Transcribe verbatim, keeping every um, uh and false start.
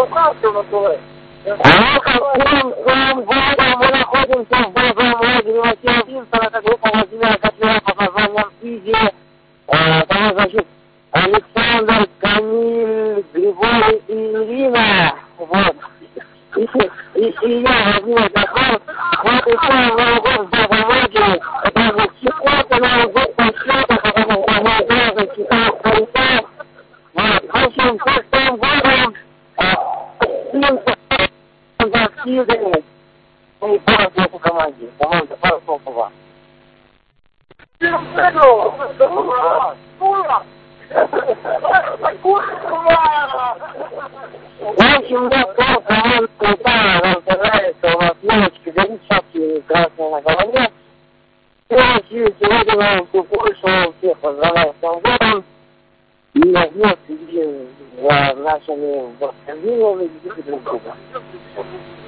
Мы находимся в базовом лагере Василий это группа Владимира Котлера под названием Изи. Там, значит, Александр, Камиль, Григорий и Ирина. Вот. И, и, и я возьму захват. Вот и все, мы уходим в базовом лагере. Это вот секунда, на угод по счету, потому что мы должны читать полицай. Вот. В общем, с этим годом Сидоров. И пару слов по команде. Команда, пару слов по вам. В общем, я сказал, команда крутая, нам нравится, у нас девочки горит, шапки красные на голове. Все, сегодня нам все больше, всех поздравляю с Новым годом. И вновь следим за нашими восхождениями и друг друга.